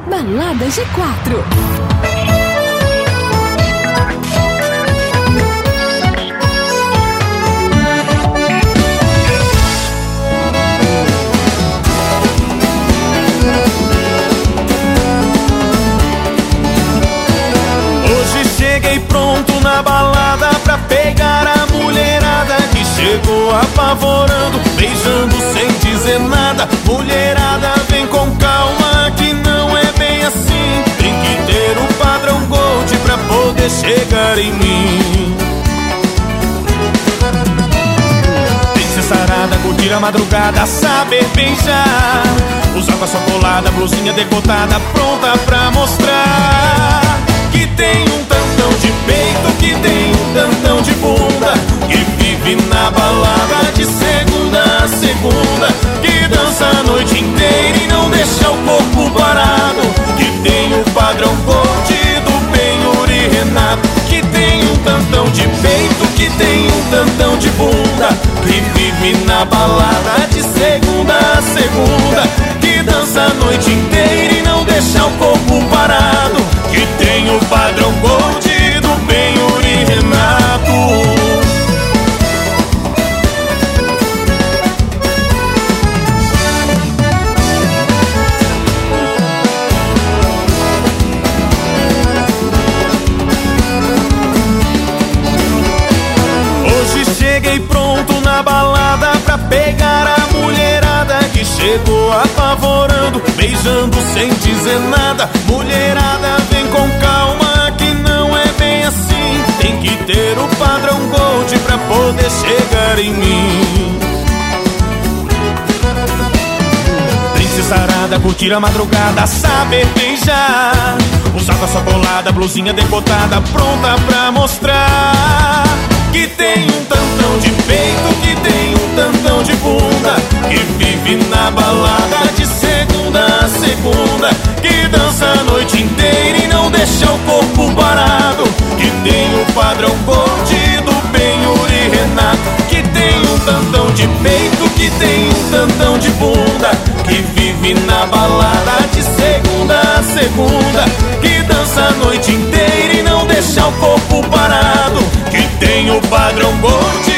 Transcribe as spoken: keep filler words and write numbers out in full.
Balada G quatro. Hoje cheguei pronto na balada pra pegar a mulherada que chegou apavorando, beijando sem dizer nada. Mulherada, vem com calma que não é bem assim. Tem que ter o padrão Gold pra poder chegar em mim. Tem que ser sarada, curtir a madrugada, saber beijar, usar com a sua colada, blusinha decotada, pronta pra mostrar que tem um tantão de peito, que tem um tantão de bunda, que vive na balada de segunda a segunda, que dança a noite inteira e não deixa o corpo parado, que tem o padrão Gold do Benhur e Renato, que tem um tantão de peito, que tem um tantão de bunda, que vive na balada de segunda a segunda, que dança a noite inteira e não deixa o corpo parado, que tem o padrão Gold do Benhur e Renato. Hoje cheguei pronto na balada pra pegar a mulherada que chegou apavorando, beijando sem dizer nada. Mulherada, vem com calma que não é bem assim. Tem que ter o padrão Gold pra poder chegar em mim. Tem que ser sarada, curtir a madrugada, saber beijar, usar com a sua colada, blusinha decotada, pronta pra mostrar que tem um tantão de peito, que tem um tantão de bunda, que vive na balada de segunda a segunda, que dança a noite inteira e não deixa o corpo parado, que tem o padrão Gold do Benhur e Renato, que tem um tantão de peito, que tem um tantão de bunda, que vive na balada de segunda a segunda, que dança a noite inteira e não deixa o corpo parado, que tem o padrão Gold